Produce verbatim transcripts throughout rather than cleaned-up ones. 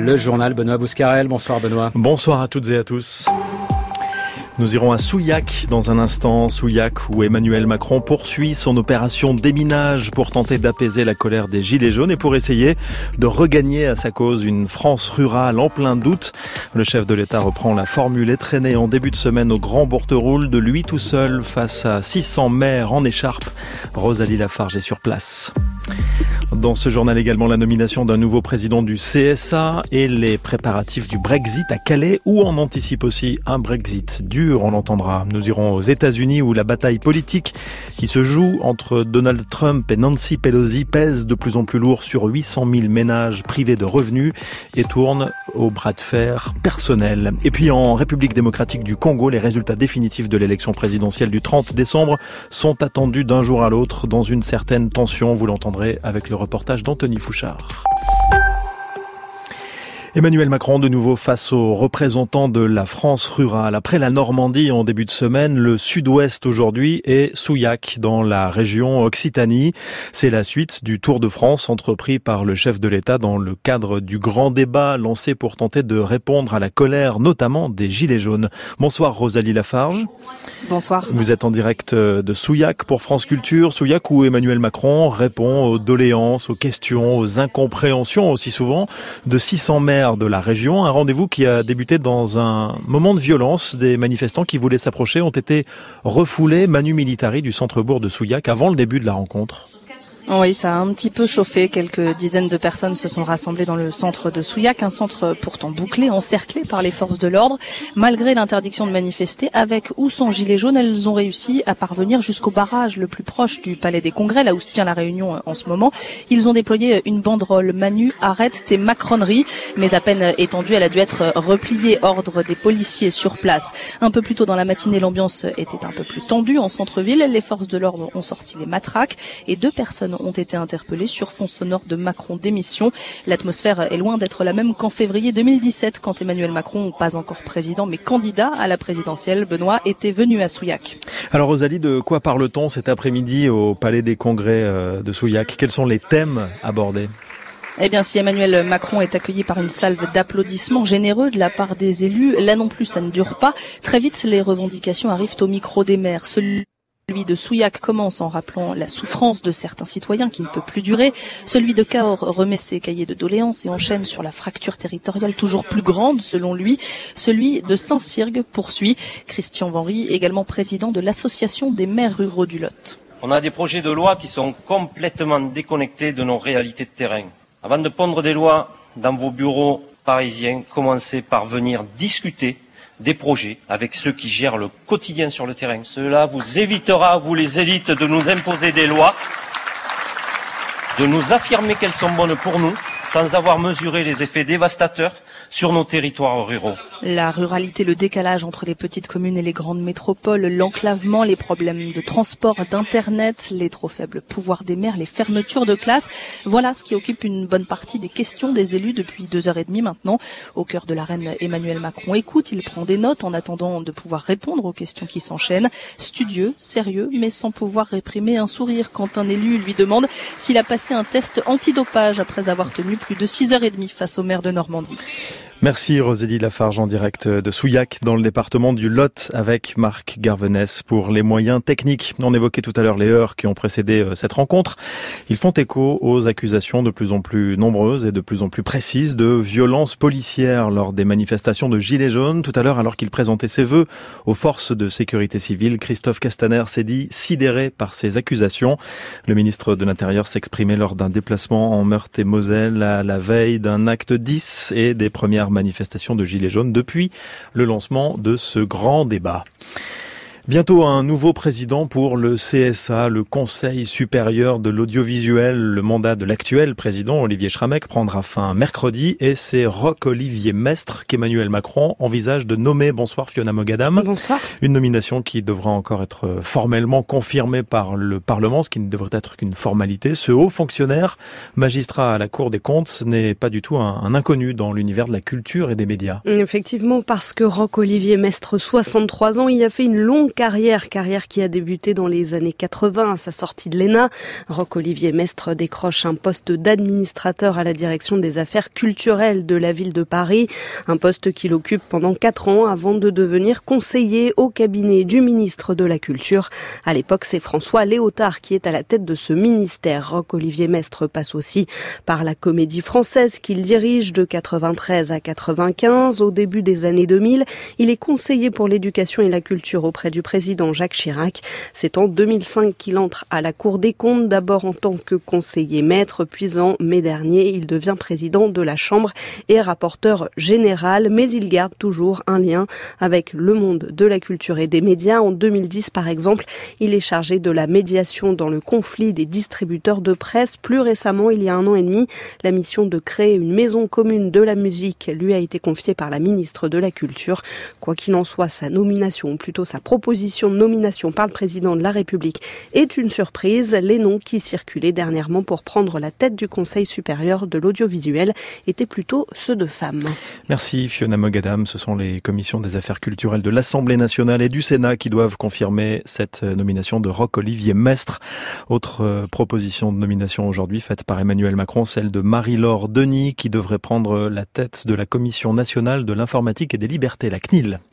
Le journal Benoît Bouscarel. Bonsoir Benoît. Bonsoir à toutes et à tous. Nous irons à Souillac dans un instant, Souillac où Emmanuel Macron poursuit son opération déminage pour tenter d'apaiser la colère des Gilets jaunes et pour essayer de regagner à sa cause une France rurale en plein doute. Le chef de l'État reprend la formule étrenée en début de semaine au Grand Bourteroule de lui tout seul face à six cents maires en écharpe. Rosalie Lafarge est sur place. Dans ce journal également, la nomination d'un nouveau président du C S A et les préparatifs du Brexit à Calais, où on anticipe aussi un Brexit dur, on l'entendra. Nous irons aux États-Unis où la bataille politique qui se joue entre Donald Trump et Nancy Pelosi pèse de plus en plus lourd sur huit cent mille ménages privés de revenus et tourne au bras de fer personnel. Et puis en République démocratique du Congo, les résultats définitifs de l'élection présidentielle du trente décembre sont attendus d'un jour à l'autre dans une certaine tension. Vous l'entendrez avec le reportage d'Anthony Fouchard. Emmanuel Macron de nouveau face aux représentants de la France rurale. Après la Normandie en début de semaine, le sud-ouest aujourd'hui et Souillac dans la région Occitanie. C'est la suite du Tour de France entrepris par le chef de l'État dans le cadre du grand débat lancé pour tenter de répondre à la colère notamment des Gilets jaunes. Bonsoir Rosalie Lafarge. Bonsoir. Vous êtes en direct de Souillac pour France Culture. Souillac où Emmanuel Macron répond aux doléances, aux questions, aux incompréhensions aussi souvent de six cents maires de la région. Un rendez-vous qui a débuté dans un moment de violence. Des manifestants qui voulaient s'approcher ont été refoulés manu militari du centre-bourg de Souillac avant le début de la rencontre. Oui, ça a un petit peu chauffé. Quelques dizaines de personnes se sont rassemblées dans le centre de Souillac, un centre pourtant bouclé, encerclé par les forces de l'ordre. Malgré l'interdiction de manifester, avec ou sans gilets jaunes, elles ont réussi à parvenir jusqu'au barrage le plus proche du Palais des Congrès, là où se tient la réunion en ce moment. Ils ont déployé une banderole « Manu, arrête tes macroneries », mais à peine étendue, elle a dû être repliée, ordre des policiers sur place. Un peu plus tôt dans la matinée, l'ambiance était un peu plus tendue en centre-ville. Les forces de l'ordre ont sorti les matraques et deux personnes ont été interpellés sur fond sonore de Macron démission. L'atmosphère est loin d'être la même qu'en février deux mille dix-sept, quand Emmanuel Macron, pas encore président, mais candidat à la présidentielle, Benoît, était venu à Souillac. Alors Rosalie, de quoi parle-t-on cet après-midi au Palais des Congrès de Souillac ? Quels sont les thèmes abordés ? Eh bien, si Emmanuel Macron est accueilli par une salve d'applaudissements généreux de la part des élus, là non plus ça ne dure pas. Très vite, les revendications arrivent au micro des maires. Celui Celui de Souillac commence en rappelant la souffrance de certains citoyens qui ne peut plus durer. Celui de Cahors remet ses cahiers de doléances et enchaîne sur la fracture territoriale toujours plus grande selon lui. Celui de Saint-Cyrgue poursuit. Christian Vanry, également président de l'association des maires ruraux du Lot. On a des projets de loi qui sont complètement déconnectés de nos réalités de terrain. Avant de pondre des lois dans vos bureaux parisiens, commencez par venir discuter des projets avec ceux qui gèrent le quotidien sur le terrain. Cela vous évitera, vous les élites, de nous imposer des lois, de nous affirmer qu'elles sont bonnes pour nous, sans avoir mesuré les effets dévastateurs sur nos territoires ruraux. La ruralité, le décalage entre les petites communes et les grandes métropoles, l'enclavement, les problèmes de transport, d'internet, les trop faibles pouvoirs des maires, les fermetures de classes. Voilà ce qui occupe une bonne partie des questions des élus depuis deux heures et demie maintenant. Au cœur de l'arène, Emmanuel Macron écoute, il prend des notes en attendant de pouvoir répondre aux questions qui s'enchaînent. Studieux, sérieux, mais sans pouvoir réprimer un sourire quand un élu lui demande s'il a passé un test antidopage après avoir tenu plus de six heures et demie face au maire de Normandie. Merci Rosalie Lafarge en direct de Souillac dans le département du Lot avec Marc Garvenès pour les moyens techniques. On évoquait tout à l'heure les heures qui ont précédé cette rencontre. Ils font écho aux accusations de plus en plus nombreuses et de plus en plus précises de violences policières lors des manifestations de Gilets jaunes. Tout à l'heure, alors qu'il présentait ses vœux aux forces de sécurité civile, Christophe Castaner s'est dit sidéré par ces accusations. Le ministre de l'Intérieur s'exprimait lors d'un déplacement en Meurthe-et-Moselle à la veille d'un acte dix et des premières manifestation de Gilets jaunes depuis le lancement de ce grand débat. Bientôt un nouveau président pour le C S A, le Conseil supérieur de l'audiovisuel. Le mandat de l'actuel président, Olivier Schrammeck, prendra fin mercredi et c'est Roch-Olivier Mestre qu'Emmanuel Macron envisage de nommer. Bonsoir Fiona Mogadam. Bonsoir. Une nomination qui devra encore être formellement confirmée par le Parlement, ce qui ne devrait être qu'une formalité. Ce haut fonctionnaire, magistrat à la Cour des comptes, n'est pas du tout un, un inconnu dans l'univers de la culture et des médias. Effectivement, parce que Roch-Olivier Mestre, soixante-trois ans, il a fait une longue longue carrière, carrière qui a débuté dans les années quatre-vingts à sa sortie de l'E N A. Roch-Olivier Mestre décroche un poste d'administrateur à la direction des affaires culturelles de la ville de Paris. Un poste qu'il occupe pendant quatre ans avant de devenir conseiller au cabinet du ministre de la Culture. À l'époque, c'est François Léotard qui est à la tête de ce ministère. Roch-Olivier Mestre passe aussi par la Comédie Française qu'il dirige de quatre-vingt-treize à quatre-vingt-quinze. Au début des années deux mille, il est conseiller pour l'éducation et la culture auprès du président Jacques Chirac. C'est en deux mille cinq qu'il entre à la Cour des comptes, d'abord en tant que conseiller maître, puis en mai dernier, il devient président de la Chambre et rapporteur général, mais il garde toujours un lien avec le monde de la culture et des médias. En deux mille dix, par exemple, il est chargé de la médiation dans le conflit des distributeurs de presse. Plus récemment, il y a un an et demi, la mission de créer une maison commune de la musique lui a été confiée par la ministre de la Culture. Quoi qu'il en soit, sa nomination, ou plutôt sa proposition de nomination par le président de la République est une surprise. Les noms qui circulaient dernièrement pour prendre la tête du Conseil supérieur de l'audiovisuel étaient plutôt ceux de femmes. Merci Fiona Mogadam. Ce sont les commissions des affaires culturelles de l'Assemblée nationale et du Sénat qui doivent confirmer cette nomination de Roch-Olivier Mestre. Autre proposition de nomination aujourd'hui faite par Emmanuel Macron, celle de Marie-Laure Denis qui devrait prendre la tête de la Commission nationale de l'informatique et des libertés, la C N I L.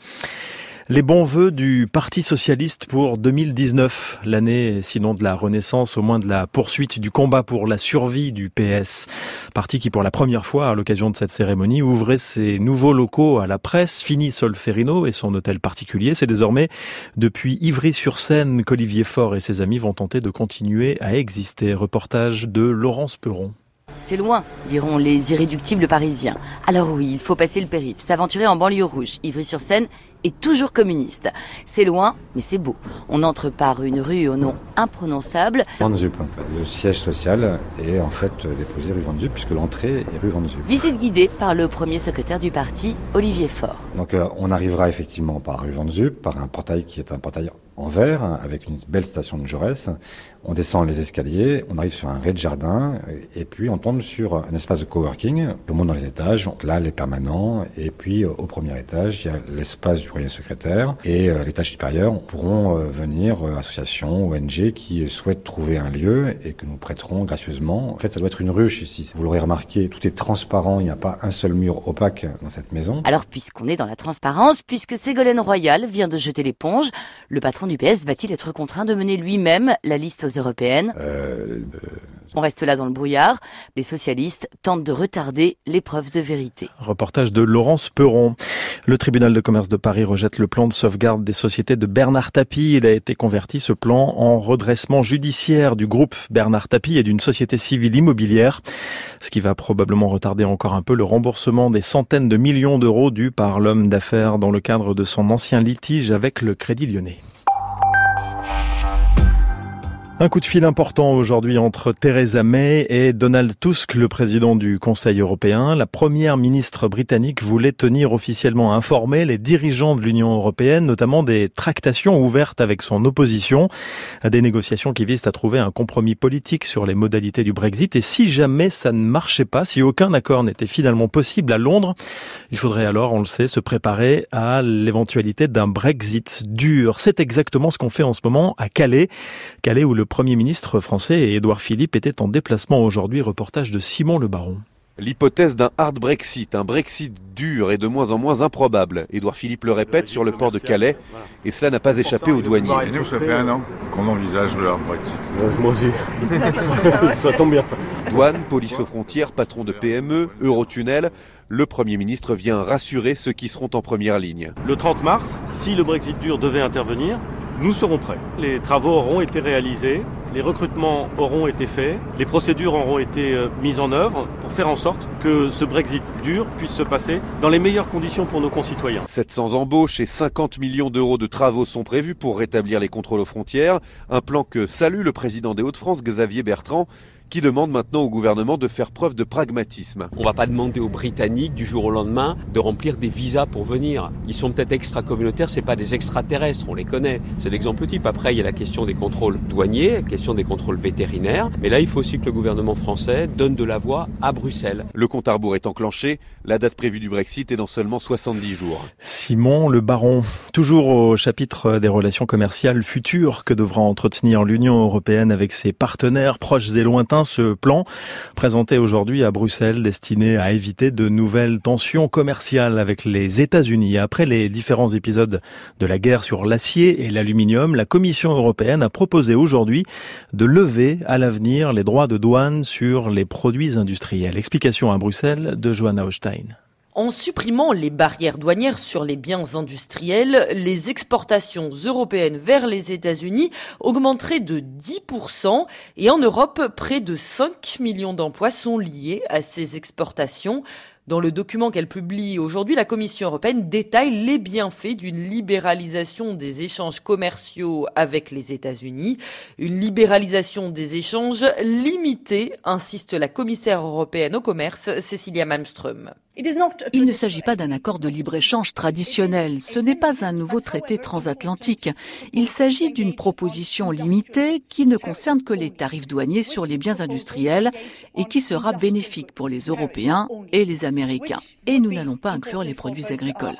Les bons vœux du Parti socialiste pour deux mille dix-neuf, l'année sinon de la renaissance, au moins de la poursuite du combat pour la survie du P S. Parti qui pour la première fois, à l'occasion de cette cérémonie, ouvrait ses nouveaux locaux à la presse. Fini Solferino et son hôtel particulier. C'est désormais depuis Ivry-sur-Seine qu'Olivier Faure et ses amis vont tenter de continuer à exister. Reportage de Laurence Perron. C'est loin, diront les irréductibles parisiens. Alors oui, il faut passer le périph', s'aventurer en banlieue rouge. Ivry-sur-Seine est toujours communiste. C'est loin, mais c'est beau. On entre par une rue au nom imprononçable. Van Zup, le siège social est en fait déposé rue Van Zup puisque l'entrée est rue Van Zup. Visite guidée par le premier secrétaire du parti, Olivier Faure. Donc euh, on arrivera effectivement par rue Van Zup, par un portail qui est un portail en verre, avec une belle station de Jaurès. On descend les escaliers, on arrive sur un rez-de-jardin, et puis on tombe sur un espace de coworking. On monte dans les étages, donc là les permanents, et puis au premier étage, il y a l'espace du premier secrétaire, et euh, l'étage supérieur pourront euh, venir euh, associations, O N G qui souhaitent trouver un lieu et que nous prêterons gracieusement. En fait, ça doit être une ruche ici. Vous l'aurez remarqué, tout est transparent, il n'y a pas un seul mur opaque dans cette maison. Alors, puisqu'on est dans la transparence, puisque Ségolène Royal vient de jeter l'éponge, le patron du P S va-t-il être contraint de mener lui-même la liste aux européennes ? euh, euh... On reste là dans le brouillard. Les socialistes tentent de retarder l'épreuve de vérité. Reportage de Laurence Perron. Le tribunal de commerce de Paris rejette le plan de sauvegarde des sociétés de Bernard Tapie. Il a été converti, ce plan, en redressement judiciaire du groupe Bernard Tapie et d'une société civile immobilière. Ce qui va probablement retarder encore un peu le remboursement des centaines de millions d'euros dus par l'homme d'affaires dans le cadre de son ancien litige avec le Crédit Lyonnais. Un coup de fil important aujourd'hui entre Theresa May et Donald Tusk, le président du Conseil européen. La première ministre britannique voulait tenir officiellement informés les dirigeants de l'Union européenne, notamment des tractations ouvertes avec son opposition, des négociations qui visent à trouver un compromis politique sur les modalités du Brexit. Et si jamais ça ne marchait pas, si aucun accord n'était finalement possible à Londres, il faudrait alors, on le sait, se préparer à l'éventualité d'un Brexit dur. C'est exactement ce qu'on fait en ce moment à Calais. Calais où le Premier ministre français et Édouard Philippe étaient en déplacement aujourd'hui. Reportage de Simon Le Baron. L'hypothèse d'un hard Brexit, un Brexit dur est de moins en moins improbable. Édouard Philippe le répète sur le port de Calais et cela n'a pas échappé aux douaniers. Et nous, ça fait un an qu'on envisage le hard Brexit. Moi aussi. Ça tombe bien. Douane, police aux frontières, patron de P M E, Eurotunnel, le Premier ministre vient rassurer ceux qui seront en première ligne. Le trente mars, si le Brexit dur devait intervenir, nous serons prêts. Les travaux auront été réalisés, les recrutements auront été faits, les procédures auront été mises en œuvre pour faire en sorte que ce Brexit dur puisse se passer dans les meilleures conditions pour nos concitoyens. sept cents embauches et cinquante millions d'euros de travaux sont prévus pour rétablir les contrôles aux frontières. Un plan que salue le président des Hauts-de-France, Xavier Bertrand, qui demande maintenant au gouvernement de faire preuve de pragmatisme. On ne va pas demander aux Britanniques du jour au lendemain de remplir des visas pour venir. Ils sont peut-être extra-communautaires, c'est pas des extraterrestres, on les connaît. C'est l'exemple type. Après, il y a la question des contrôles douaniers, la question des contrôles vétérinaires. Mais là, il faut aussi que le gouvernement français donne de la voix à Bruxelles. Le compte à rebours est enclenché. La date prévue du Brexit est dans seulement soixante-dix jours. Simon Le Baron, toujours au chapitre des relations commerciales futures que devra entretenir l'Union européenne avec ses partenaires proches et lointains. Ce plan, présenté aujourd'hui à Bruxelles, destiné à éviter de nouvelles tensions commerciales avec les États-Unis. Après les différents épisodes de la guerre sur l'acier et l'aluminium, la Commission européenne a proposé aujourd'hui de lever à l'avenir les droits de douane sur les produits industriels. Explication à Bruxelles de Johanna Hochstein. En supprimant les barrières douanières sur les biens industriels, les exportations européennes vers les États-Unis augmenteraient de dix pour cent et en Europe, près de cinq millions d'emplois sont liés à ces exportations. Dans le document qu'elle publie aujourd'hui, la Commission européenne détaille les bienfaits d'une libéralisation des échanges commerciaux avec les États-Unis. Une libéralisation des échanges limitée, insiste la commissaire européenne au commerce, Cecilia Malmström. Il ne s'agit pas d'un accord de libre-échange traditionnel. Ce n'est pas un nouveau traité transatlantique. Il s'agit d'une proposition limitée qui ne concerne que les tarifs douaniers sur les biens industriels et qui sera bénéfique pour les Européens et les Américains. Et nous n'allons pas inclure les produits agricoles.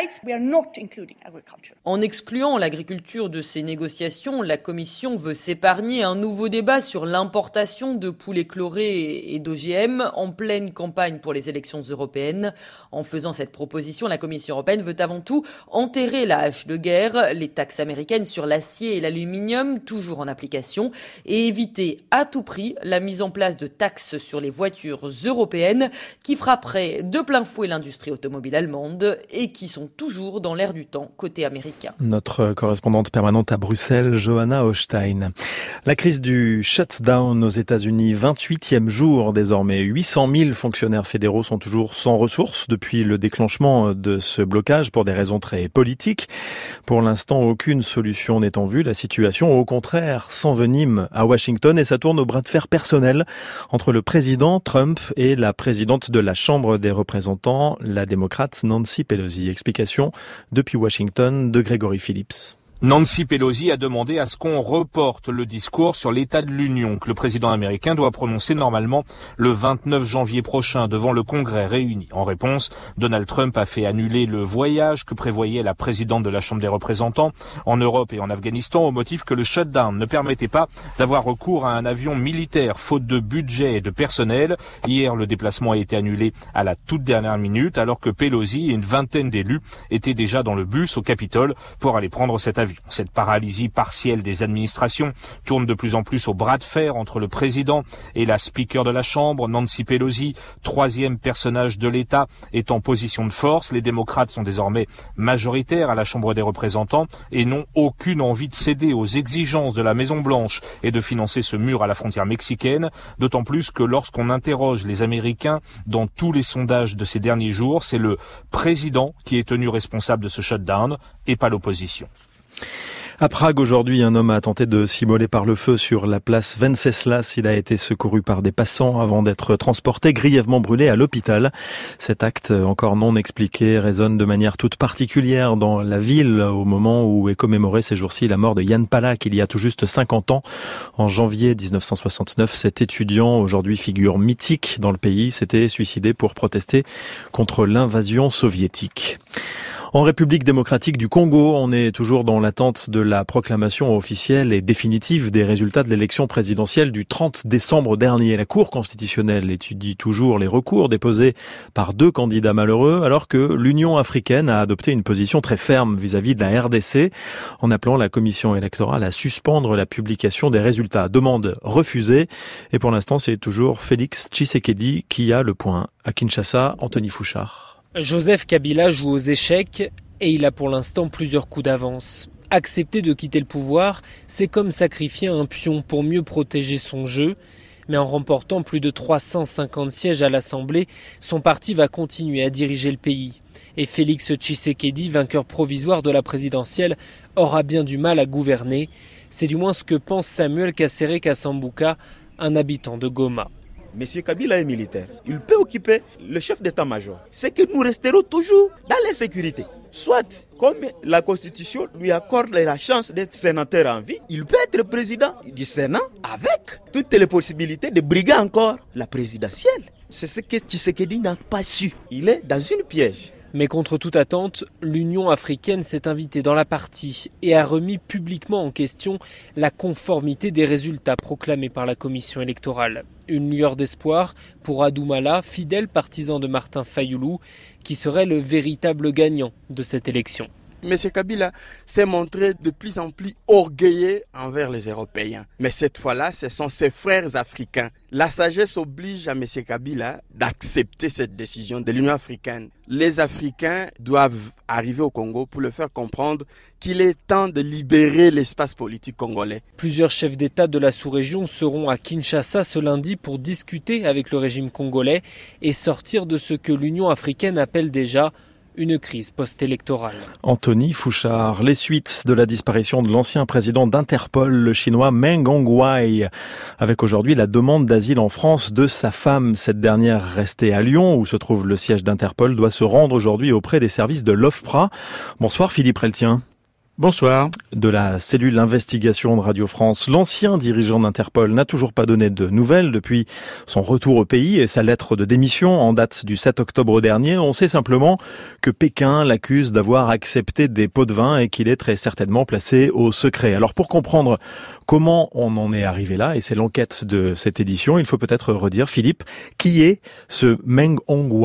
En excluant l'agriculture de ces négociations, la Commission veut s'épargner un nouveau débat sur l'importation de poulets chlorés et d'O G M en pleine campagne pour les élections européennes. En faisant cette proposition, la Commission européenne veut avant tout enterrer la hache de guerre, les taxes américaines sur l'acier et l'aluminium, toujours en application, et éviter à tout prix la mise en place de taxes sur les voitures européennes qui frapperaient de plein fouet l'industrie automobile allemande et qui sont toujours dans l'air du temps côté américain. Notre correspondante permanente à Bruxelles, Johanna Hochstein. La crise du shutdown aux États-Unis, vingt-huitième jour désormais. huit cent mille fonctionnaires fédéraux sont toujours sans ressources depuis le déclenchement de ce blocage pour des raisons très politiques. Pour l'instant, aucune solution n'est en vue. La situation, au contraire, s'envenime à Washington et ça tourne au bras de fer personnel entre le président Trump et la présidente de la Chambre des représentants, la démocrate Nancy Pelosi. Explication depuis Washington de Gregory Phillips. Nancy Pelosi a demandé à ce qu'on reporte le discours sur l'état de l'Union que le président américain doit prononcer normalement le vingt-neuf janvier prochain devant le Congrès réuni. En réponse, Donald Trump a fait annuler le voyage que prévoyait la présidente de la Chambre des représentants en Europe et en Afghanistan au motif que le shutdown ne permettait pas d'avoir recours à un avion militaire faute de budget et de personnel. Hier, le déplacement a été annulé à la toute dernière minute alors que Pelosi et une vingtaine d'élus étaient déjà dans le bus au Capitole pour aller prendre cet avion. Cette paralysie partielle des administrations tourne de plus en plus au bras de fer entre le président et la speaker de la Chambre, Nancy Pelosi, troisième personnage de l'État, est en position de force. Les démocrates sont désormais majoritaires à la Chambre des représentants et n'ont aucune envie de céder aux exigences de la Maison-Blanche et de financer ce mur à la frontière mexicaine, d'autant plus que lorsqu'on interroge les Américains dans tous les sondages de ces derniers jours, c'est le président qui est tenu responsable de ce shutdown et pas l'opposition. À Prague, aujourd'hui, un homme a tenté de s'immoler par le feu sur la place Venceslas. Il a été secouru par des passants avant d'être transporté grièvement brûlé à l'hôpital. Cet acte, encore non expliqué, résonne de manière toute particulière dans la ville au moment où est commémorée ces jours-ci la mort de Jan Palach il y a tout juste cinquante ans. En janvier dix-neuf cent soixante-neuf, cet étudiant, aujourd'hui figure mythique dans le pays, s'était suicidé pour protester contre l'invasion soviétique. En République démocratique du Congo, on est toujours dans l'attente de la proclamation officielle et définitive des résultats de l'élection présidentielle du trente décembre dernier. La Cour constitutionnelle étudie toujours les recours déposés par deux candidats malheureux, alors que l'Union africaine a adopté une position très ferme vis-à-vis de la R D C, en appelant la commission électorale à suspendre la publication des résultats. Demande refusée. Et pour l'instant, c'est toujours Félix Tshisekedi qui a le point. À Kinshasa, Anthony Fouchard. Joseph Kabila joue aux échecs et il a pour l'instant plusieurs coups d'avance. Accepter de quitter le pouvoir, c'est comme sacrifier un pion pour mieux protéger son jeu. Mais en remportant plus de trois cent cinquante sièges à l'Assemblée, son parti va continuer à diriger le pays. Et Félix Tshisekedi, vainqueur provisoire de la présidentielle, aura bien du mal à gouverner. C'est du moins ce que pense Samuel Kassere Kassambuka, un habitant de Goma. Monsieur Kabila est militaire. Il peut occuper le chef d'état-major. C'est que nous resterons toujours dans l'insécurité. Soit, comme la Constitution lui accorde la chance d'être sénateur en vie, il peut être président du Sénat avec toutes les possibilités de briguer encore la présidentielle. C'est ce que Tshisekedi n'a pas su. Il est dans une piège. Mais contre toute attente, l'Union africaine s'est invitée dans la partie et a remis publiquement en question la conformité des résultats proclamés par la commission électorale. Une lueur d'espoir pour Adoumala, fidèle partisan de Martin Fayoulou, qui serait le véritable gagnant de cette élection. M. Kabila s'est montré de plus en plus orgueilleux envers les Européens. Mais cette fois-là, ce sont ses frères africains. La sagesse oblige à M. Kabila d'accepter cette décision de l'Union africaine. Les Africains doivent arriver au Congo pour le faire comprendre qu'il est temps de libérer l'espace politique congolais. Plusieurs chefs d'État de la sous-région seront à Kinshasa ce lundi pour discuter avec le régime congolais et sortir de ce que l'Union africaine appelle déjà une crise post-électorale. Anthony Fouchard, les suites de la disparition de l'ancien président d'Interpol, le chinois Meng Hongwei, avec aujourd'hui la demande d'asile en France de sa femme. Cette dernière, restée à Lyon, où se trouve le siège d'Interpol, doit se rendre aujourd'hui auprès des services de l'OFPRA. Bonsoir Philippe Reltien. Bonsoir. De la cellule d'investigation de Radio France, l'ancien dirigeant d'Interpol n'a toujours pas donné de nouvelles depuis son retour au pays et sa lettre de démission en date du sept octobre dernier. On sait simplement que Pékin l'accuse d'avoir accepté des pots de vin et qu'il est très certainement placé au secret. Alors pour comprendre comment on en est arrivé là, et c'est l'enquête de cette édition, il faut peut-être redire, Philippe, qui est ce Meng Hongwei ?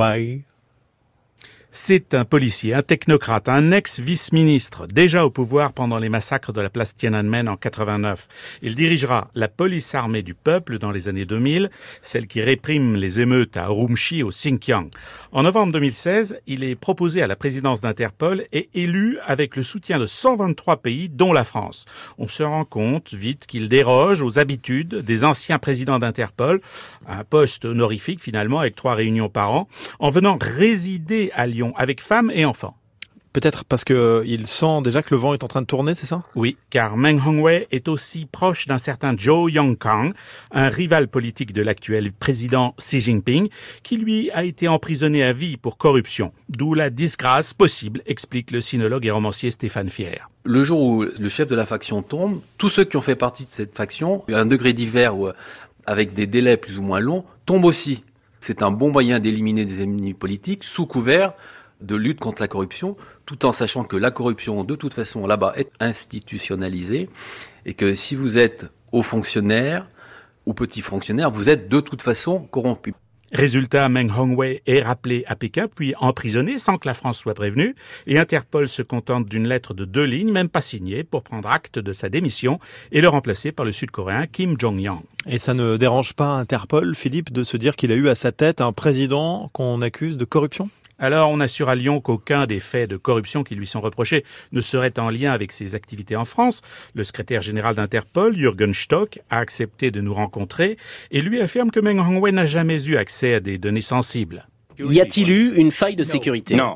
C'est un policier, un technocrate, un ex-vice-ministre, déjà au pouvoir pendant les massacres de la place Tiananmen en quatre-vingt-neuf. Il dirigera la police armée du peuple dans les années deux mille, celle qui réprime les émeutes à Urumqi au Xinjiang. En novembre deux mille seize, il est proposé à la présidence d'Interpol et élu avec le soutien de cent vingt-trois pays, dont la France. On se rend compte vite qu'il déroge aux habitudes des anciens présidents d'Interpol, un poste honorifique finalement avec trois réunions par an, en venant résider à Lyon avec femmes et enfants. Peut-être parce qu'il sent déjà que le vent est en train de tourner, c'est ça ? Oui, car Meng Hongwei est aussi proche d'un certain Zhou Yongkang, un rival politique de l'actuel président Xi Jinping, qui lui a été emprisonné à vie pour corruption. D'où la disgrâce possible, explique le sinologue et romancier Stéphane Fier. Le jour où le chef de la faction tombe, tous ceux qui ont fait partie de cette faction, à un degré divers ou avec des délais plus ou moins longs, tombent aussi. C'est un bon moyen d'éliminer des ennemis politiques sous couvert de lutte contre la corruption, tout en sachant que la corruption, de toute façon, là-bas, est institutionnalisée et que si vous êtes haut fonctionnaire ou petit fonctionnaire, vous êtes de toute façon corrompu. Résultat, Meng Hongwei est rappelé à Pékin, puis emprisonné sans que la France soit prévenue, et Interpol se contente d'une lettre de deux lignes, même pas signée, pour prendre acte de sa démission et le remplacer par le Sud-Coréen Kim Jong-yang. Et ça ne dérange pas Interpol, Philippe, de se dire qu'il a eu à sa tête un président qu'on accuse de corruption ? Alors, on assure à Lyon qu'aucun des faits de corruption qui lui sont reprochés ne serait en lien avec ses activités en France. Le secrétaire général d'Interpol, Jürgen Stock, a accepté de nous rencontrer et lui affirme que Meng Hongwei n'a jamais eu accès à des données sensibles. Y a-t-il eu une faille de sécurité ? Non.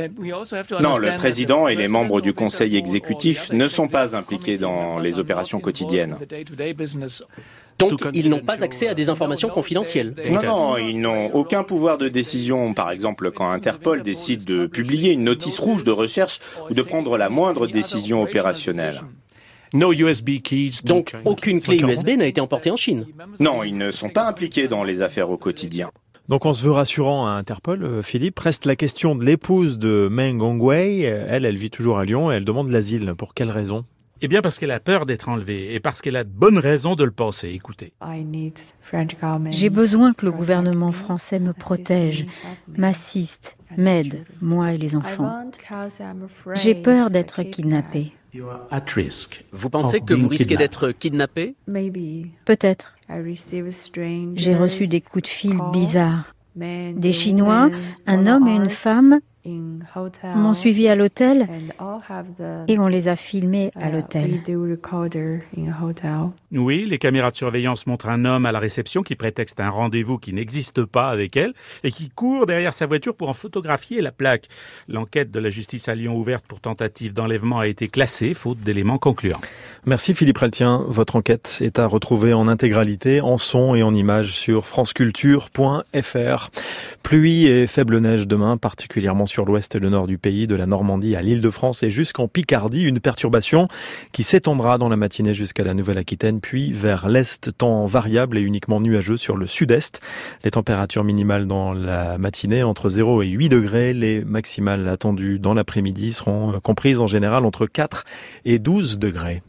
Non, le président et les membres du conseil exécutif ne sont pas impliqués dans les opérations quotidiennes. Donc, ils n'ont pas accès à des informations confidentielles. Non, non, ils n'ont aucun pouvoir de décision. Par exemple, quand Interpol décide de publier une notice rouge de recherche ou de prendre la moindre décision opérationnelle. Donc, aucune clé U S B n'a été emportée en Chine. Non, ils ne sont pas impliqués dans les affaires au quotidien. Donc on se veut rassurant à Interpol, euh, Philippe. Reste la question de l'épouse de Meng Hongwei. Elle, elle vit toujours à Lyon et elle demande l'asile. Pour quelle raison ? Eh bien parce qu'elle a peur d'être enlevée et parce qu'elle a de bonnes raisons de le penser. Écoutez. J'ai besoin que le gouvernement français me protège, m'assiste, m'aide, moi et les enfants. J'ai peur d'être kidnappée. Vous pensez que vous risquez d'être kidnappé ? Peut-être. J'ai reçu des coups de fil bizarres. Des Chinois, un homme et une femme, m'ont suivi à l'hôtel et on les a filmés à l'hôtel. Oui, les caméras de surveillance montrent un homme à la réception qui prétexte un rendez-vous qui n'existe pas avec elle et qui court derrière sa voiture pour en photographier la plaque. L'enquête de la justice à Lyon ouverte pour tentative d'enlèvement a été classée, faute d'éléments concluants. Merci Philippe Reltien. Votre enquête est à retrouver en intégralité, en son et en images sur franceculture point f r. Pluie et faible neige demain, particulièrement sur l'ouest et le nord du pays, de la Normandie à l'Île-de-France et jusqu'en Picardie. Une perturbation qui s'étendra dans la matinée jusqu'à la Nouvelle-Aquitaine, puis vers l'est, temps variable et uniquement nuageux sur le sud-est. Les températures minimales dans la matinée entre zéro et huit degrés. Les maximales attendues dans l'après-midi seront comprises en général entre quatre et douze degrés.